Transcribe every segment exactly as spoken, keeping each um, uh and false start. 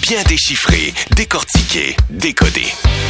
Bien déchiffré, décortiqué, décodé.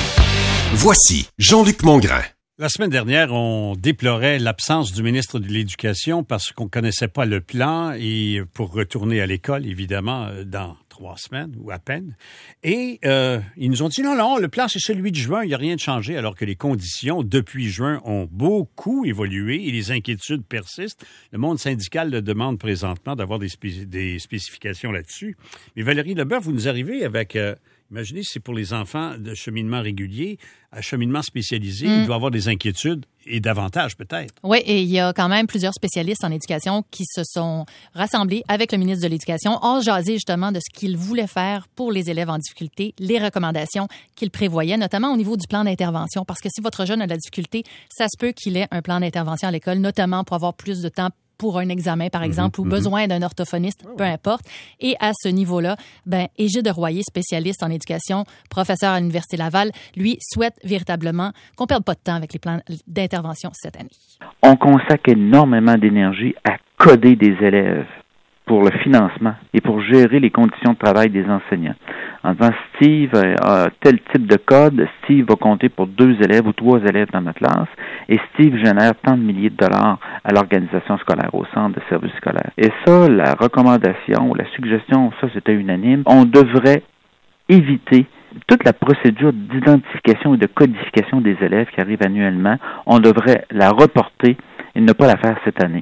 Voici Jean-Luc Mongrain. La semaine dernière, on déplorait l'absence du ministre de l'Éducation parce qu'on ne connaissait pas le plan et pour retourner à l'école, évidemment, dans trois semaines ou à peine. Et euh, ils nous ont dit non, non, le plan, c'est celui de juin, il n'y a rien de changé, alors que les conditions depuis juin ont beaucoup évolué et les inquiétudes persistent. Le monde syndical le demande présentement d'avoir des, spé- des spécifications là-dessus. Mais Valérie Leboeuf, vous nous arrivez avec... Euh, Imaginez si c'est pour les enfants de cheminement régulier, à cheminement spécialisé, mm. il doit y avoir des inquiétudes et davantage peut-être. Oui, et il y a quand même plusieurs spécialistes en éducation qui se sont rassemblés avec le ministre de l'Éducation, ont jasé justement de ce qu'il voulait faire pour les élèves en difficulté, les recommandations qu'il prévoyait, notamment au niveau du plan d'intervention. Parce que si votre jeune a de la difficulté, ça se peut qu'il ait un plan d'intervention à l'école, notamment pour avoir plus de temps pour un examen, par exemple, mm-hmm, ou mm-hmm. besoin d'un orthophoniste, oh, peu importe. Et à ce niveau-là, ben, Égide Royer, spécialiste en éducation, professeur à l'Université Laval, lui souhaite véritablement qu'on ne perde pas de temps avec les plans d'intervention cette année. On consacre énormément d'énergie à coder des élèves pour le financement et pour gérer les conditions de travail des enseignants. En disant, Steve a tel type de code, Steve va compter pour deux élèves ou trois élèves dans notre classe, et Steve génère tant de milliers de dollars à l'organisation scolaire, au centre de services scolaires. Et ça, la recommandation ou la suggestion, ça c'était unanime, on devrait éviter toute la procédure d'identification et de codification des élèves qui arrive annuellement, on devrait la reporter et ne pas la faire cette année.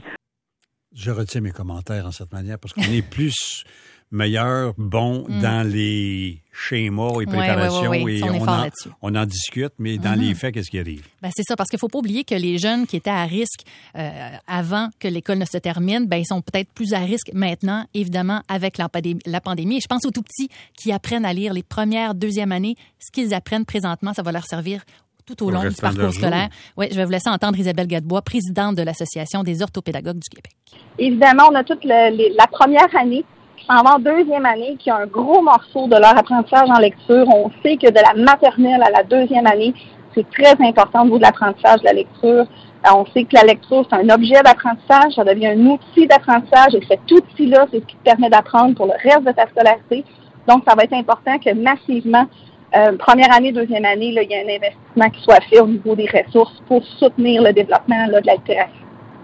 Je retiens mes commentaires en cette manière parce qu'on est plus meilleur, bon mm. dans les schémas et préparations ouais, ouais, ouais, ouais. et on, on, en, on en discute, mais dans mm-hmm. les faits, qu'est-ce qui arrive? Ben, c'est ça, parce qu'il ne faut pas oublier que les jeunes qui étaient à risque euh, avant que l'école ne se termine, ben, ils sont peut-être plus à risque maintenant, évidemment, avec la, la pandémie. Et je pense aux tout-petits qui apprennent à lire les premières, deuxième années. Ce qu'ils apprennent présentement, ça va leur servir tout au long du parcours scolaire. Oui, je vais vous laisser entendre Isabelle Gadebois, présidente de l'Association des orthopédagogues du Québec. Évidemment, on a toute le, les, la première année qui s'en va en deuxième année, qui a un gros morceau de leur apprentissage en lecture. On sait que de la maternelle à la deuxième année, c'est très important au niveau de l'apprentissage de la lecture. On sait que la lecture, c'est un objet d'apprentissage, ça devient un outil d'apprentissage et cet outil-là, c'est ce qui te permet d'apprendre pour le reste de ta scolarité. Donc, ça va être important que massivement, Euh, première année, deuxième année, là, il y a un investissement qui soit fait au niveau des ressources pour soutenir le développement là, de la littératie.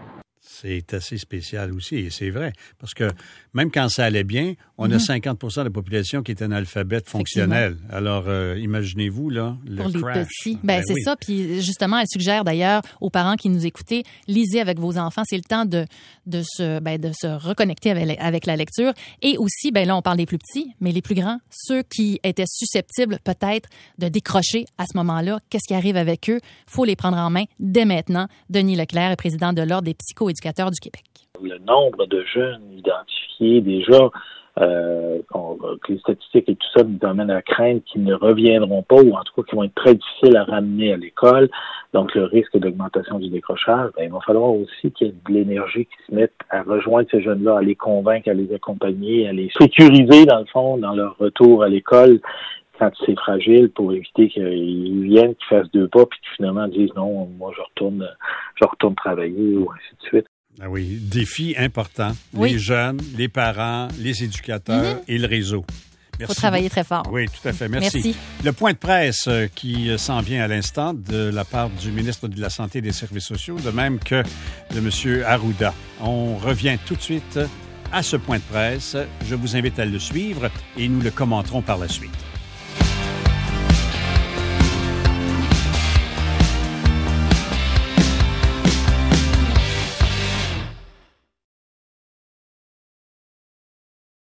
C'est assez spécial aussi, et c'est vrai, parce que même quand ça allait bien, on mm-hmm. a cinquante pour cent de la population qui est analphabète fonctionnelle. Alors, euh, imaginez-vous, là, le Pour crash. les petits. Ben, ben c'est oui. ça. Puis, justement, elle suggère d'ailleurs aux parents qui nous écoutaient, lisez avec vos enfants. C'est le temps de, de, se, ben, de se reconnecter avec, avec la lecture. Et aussi, ben là, on parle des plus petits, mais les plus grands, ceux qui étaient susceptibles peut-être de décrocher à ce moment-là, qu'est-ce qui arrive avec eux? Il faut les prendre en main dès maintenant. Denis Leclerc est président de l'Ordre des psychoéducateurs du Québec. Le nombre de jeunes identifiés déjà, euh, que les statistiques et tout ça nous amènent à craindre qu'ils ne reviendront pas ou en tout cas qu'ils vont être très difficiles à ramener à l'école. Donc le risque d'augmentation du décrochage, ben, il va falloir aussi qu'il y ait de l'énergie qui se mette à rejoindre ces jeunes-là, à les convaincre, à les accompagner, à les sécuriser dans le fond, dans leur retour à l'école quand c'est fragile pour éviter qu'ils viennent, qu'ils fassent deux pas puis qu'ils finalement disent non, moi je retourne, je retourne travailler ou ainsi de suite. Ah oui, défi important. Oui. Les jeunes, les parents, les éducateurs mm-hmm. et le réseau. Il faut travailler très fort. Oui, tout à fait. Merci. Merci. Le point de presse qui s'en vient à l'instant de la part du ministre de la Santé et des Services sociaux, de même que de M. Arruda. On revient tout de suite à ce point de presse. Je vous invite à le suivre et nous le commenterons par la suite.